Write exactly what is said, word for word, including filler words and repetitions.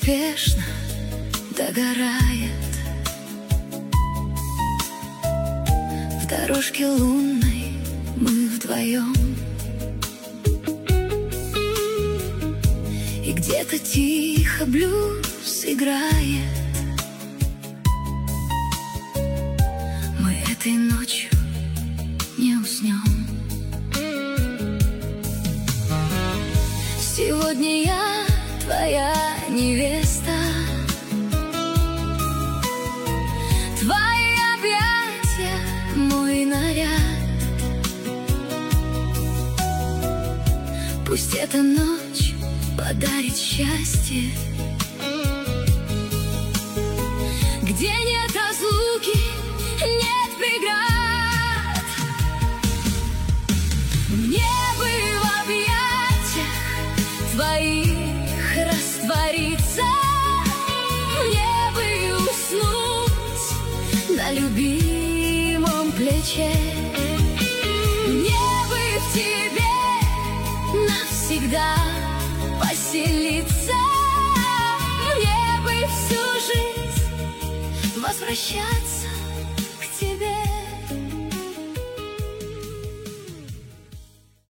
неспешно догорает в дорожке лунной мы вдвоем. И где-то тихо блюз играет. Мы этой ночью не уснем. Сегодня я твоя невеста, твои объятия мой наряд. Пусть эта ночь подарит счастье, где нет разлуки, нет преград. Мне бы в объятиях твоих раствориться, мне бы уснуть на любимом плече, мне бы в тебе навсегда поселиться, мне бы всю жизнь возвращаться